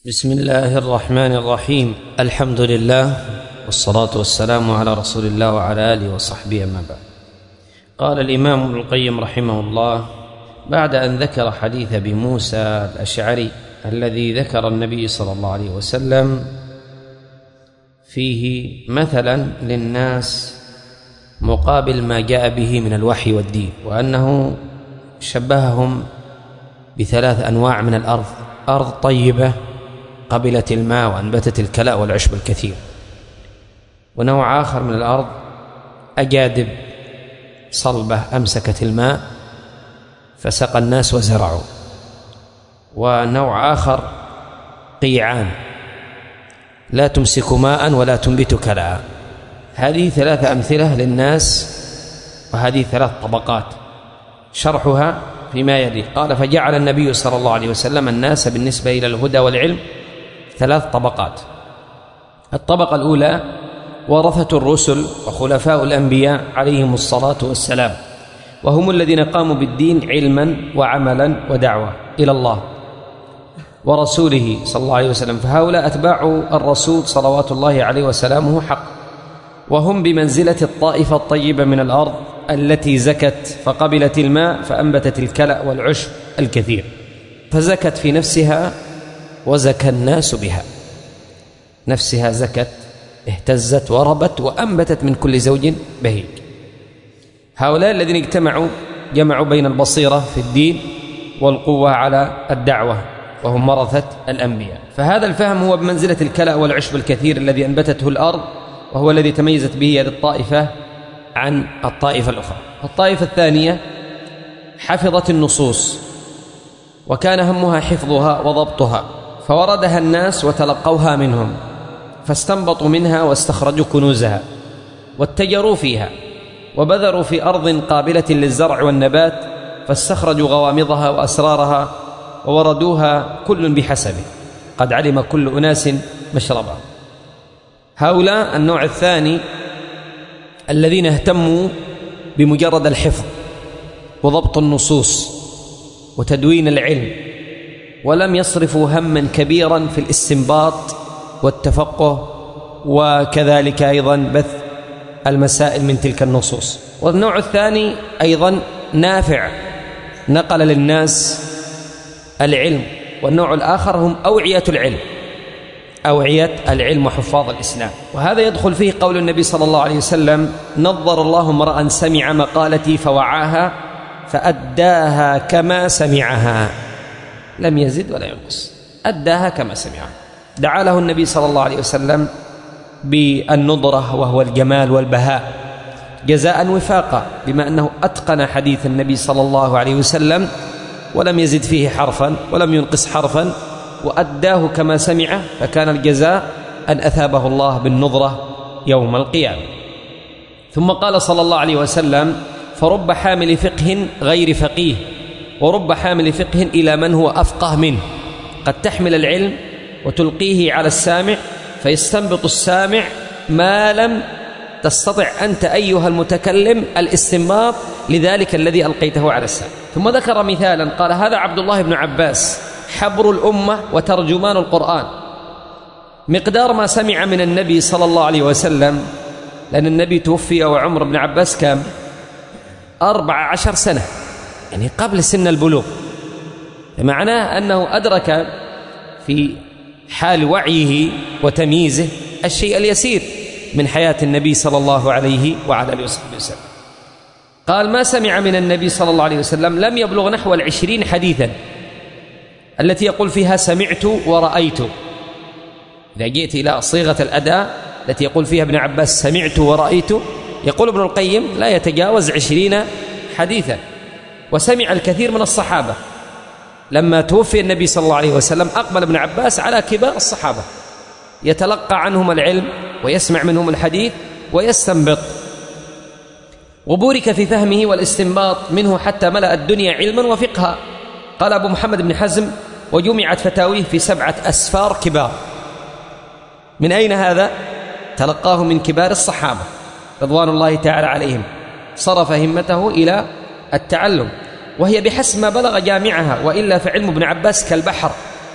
بسم الله الرحمن الرحيم. الحمد لله والصلاة والسلام على رسول الله وعلى آله وصحبه، أما بعد. قال الإمام ابن القيم رحمه الله بعد أن ذكر حديث أبي موسى الأشعري الذي ذكر النبي صلى الله عليه وسلم فيه مثلا للناس مقابل ما جاء به من الوحي والدين، وأنه شبههم بثلاث أنواع من الأرض: أرض طيبة قبلت الماء وأنبتت الكلاء والعشب الكثير، ونوع آخر من الأرض أجادب صلبة أمسكت الماء فسقى الناس وزرعوا، ونوع آخر قيعان لا تمسك ماء ولا تنبت كلاء. هذه ثلاثة أمثلة للناس، وهذه ثلاث طبقات شرحها فيما يلي. قال: فجعل النبي صلى الله عليه وسلم الناس بالنسبة إلى الهدى والعلم ثلاث طبقات. الطبقة الأولى ورثة الرسل وخلفاء الأنبياء عليهم الصلاة والسلام، وهم الذين قاموا بالدين علما وعملا ودعوة إلى الله ورسوله صلى الله عليه وسلم، فهؤلاء أتباع الرسول صلوات الله عليه وسلامه حق، وهم بمنزلة الطائفة الطيبة من الأرض التي زكت فقبلت الماء فأنبتت الكلأ والعشب الكثير، فزكت في نفسها وزكى الناس بها. نفسها زكت، اهتزت وربت وأنبتت من كل زوج بهيج. هؤلاء الذين جمعوا بين البصيرة في الدين والقوة على الدعوة، وهم مرثة الأنبياء. فهذا الفهم هو بمنزلة الكلأ والعشب الكثير الذي أنبتته الأرض، وهو الذي تميزت به هذه الطائفة عن الطائفة الأخرى. الطائفة الثانية حفظت النصوص، وكان همها حفظها وضبطها، فوردها الناس وتلقوها منهم، فاستنبطوا منها واستخرجوا كنوزها، واتجروا فيها، وبذروا في أرض قابلة للزرع والنبات، فاستخرجوا غوامضها وأسرارها ووردوها كل بحسبه، قد علم كل أناس مشربه. هؤلاء النوع الثاني الذين اهتموا بمجرد الحفظ وضبط النصوص وتدوين العلم، ولم يصرفوا هما كبيرا في الاستنباط والتفقه، وكذلك أيضا بث المسائل من تلك النصوص. والنوع الثاني أيضا نافع، نقل للناس العلم. والنوع الآخر هم أوعية العلم وحفاظ الإسلام. وهذا يدخل فيه قول النبي صلى الله عليه وسلم: نظر الله امرأ سمع مقالتي فوعاها فأداها كما سمعها، لم يزد ولا ينقص، أداها كما سمعها. دعا له النبي صلى الله عليه وسلم بالنضرة، وهو الجمال والبهاء، جزاء وفاقا، بما أنه أتقن حديث النبي صلى الله عليه وسلم ولم يزد فيه حرفا ولم ينقص حرفا، وأداه كما سمعه، فكان الجزاء أن أثابه الله بالنضرة يوم القيامة. ثم قال صلى الله عليه وسلم: فرب حامل فقه غير فقيه، ورب حامل فقه إلى من هو أفقه منه. قد تحمل العلم وتلقيه على السامع، فيستنبط السامع ما لم تستطع أنت أيها المتكلم الاستنباط لذلك الذي ألقيته على السامع. ثم ذكر مثالا قال: هذا عبد الله بن عباس حبر الأمة وترجمان القرآن، مقدار ما سمع من النبي صلى الله عليه وسلم، لأن النبي توفي وعمر بن عباس كم؟ 14 سنة، يعني قبل سن البلوغ، معناه أنه أدرك في حال وعيه وتمييزه الشيء اليسير من حياة النبي صلى الله عليه وعلى آله وصحبه وسلم. قال: ما سمع من النبي صلى الله عليه وسلم لم يبلغ نحو 20 حديثا التي يقول فيها سمعت ورأيت. إذا جئت إلى صيغة الأداء التي يقول فيها ابن عباس سمعت ورأيت، يقول ابن القيم لا يتجاوز 20 حديثا. وسمع الكثير من الصحابة. لما توفي النبي صلى الله عليه وسلم أقبل ابن عباس على كبار الصحابة يتلقى عنهم العلم ويسمع منهم الحديث ويستنبط، وبورك في فهمه والاستنباط منه حتى ملأ الدنيا علما وفقها. قال أبو محمد بن حزم: وجمعت فتاويه في 7 أسفار كبار. من أين هذا؟ تلقاه من كبار الصحابة رضوان الله تعالى عليهم، صرف همته إلى التعلم، وهي بحسب ما بلغ جامعها، وإلا فعلم ابن عباس كالبحر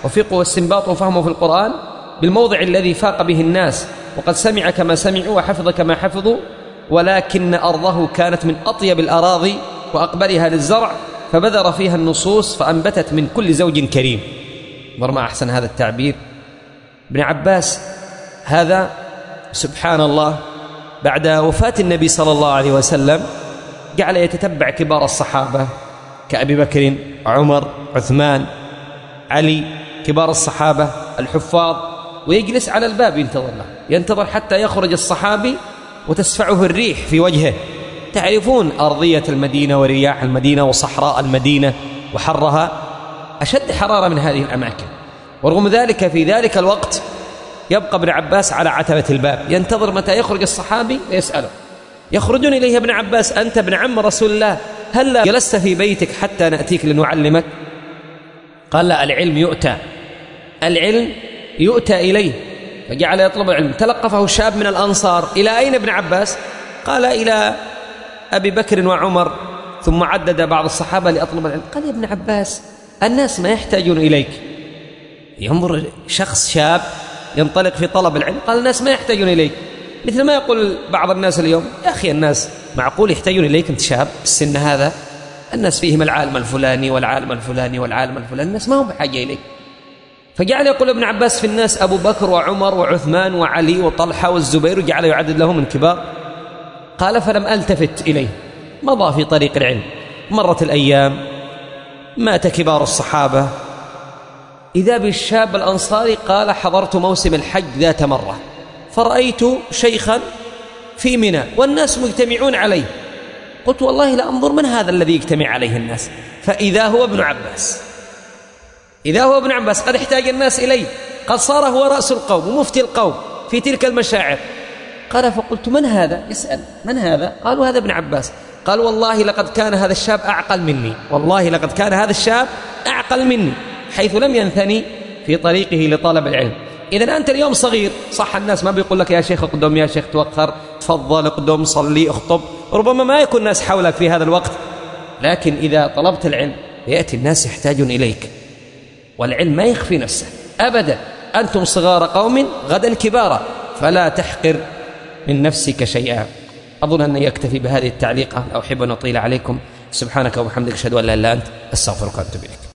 وفقه واستنباطه وفهمه في القرآن بالموضع الذي فاق به الناس، وقد سمع كما سمعوا وحفظ كما حفظوا، ولكن أرضه كانت من أطيب الأراضي وأقبلها للزرع، فبذر فيها النصوص فأنبتت من كل زوج كريم. ما أحسن هذا التعبير. ابن عباس هذا سبحان الله بعد وفاة النبي صلى الله عليه وسلم جعل يتتبع كبار الصحابة كأبي بكر، عمر، عثمان، علي، كبار الصحابة الحفاظ، ويجلس على الباب ينتظر حتى يخرج الصحابي وتسفعه الريح في وجهه. تعرفون أرضية المدينة ورياح المدينة وصحراء المدينة وحرها أشد حرارة من هذه الأماكن، ورغم ذلك في ذلك الوقت يبقى ابن عباس على عتبة الباب ينتظر متى يخرج الصحابي ويسأله. يخرجون إليه ابن عباس: أنت ابن عم رسول الله، هل جلست في بيتك حتى نأتيك لنعلمك؟ قال: لا، العلم يؤتى إليه. فجعل يطلب العلم. تلقفه شاب من الأنصار: إلى أين ابن عباس؟ قال: إلى أبي بكر وعمر، ثم عدد بعض الصحابة لأطلب العلم. قال: يا ابن عباس، الناس ما يحتاجون إليك. ينظر شخص شاب ينطلق في طلب العلم، قال: الناس ما يحتاجون إليك، مثل ما يقول بعض الناس اليوم: يا أخي، الناس معقول يحتاجون إليك أنت شاب بالسن هذا؟ الناس فيهم العالم الفلاني والعالم الفلاني والعالم الفلاني، الناس ما هم بحاجة إليك. فجعل يقول ابن عباس: في الناس أبو بكر وعمر وعثمان وعلي وطلحة والزبير، وجعل يعدد لهم من كبار. قال: فلم ألتفت إليه. مضى في طريق العلم، مرت الأيام، مات كبار الصحابة. إذا بالشاب الأنصاري قال: حضرت موسم الحج ذات مرة، فرأيت شيخا في منى والناس مجتمعون عليه، قلت: والله لا أنظر من هذا الذي يجتمع عليه الناس، فإذا هو ابن عباس قد احتاج الناس إليه، قد صار هو رأس القوم ومفتي القوم في تلك المشاعر. قال: فقلت: من هذا؟ يسأل: من هذا؟ قالوا: هذا ابن عباس. قال: والله لقد كان هذا الشاب أعقل مني، حيث لم ينثني في طريقه لطلب العلم. إذن أنت اليوم صغير، صح، الناس ما بيقول لك: يا شيخ اقدم، يا شيخ توخر، تفضل اقدم، صلي، اخطب، ربما ما يكون الناس حولك في هذا الوقت، لكن إذا طلبت العلم يأتي الناس يحتاجون إليك، والعلم ما يخفي نفسه أبدا. أنتم صغار قوم غدا كبارا، فلا تحقر من نفسك شيئا. أظن أن يكتفي بهذه التعليقة، لا أحب أن أطيل عليكم. سبحانك وبحمدك، أشهد أن لا إله إلا أنت، أستغفرك وأتوب إليك.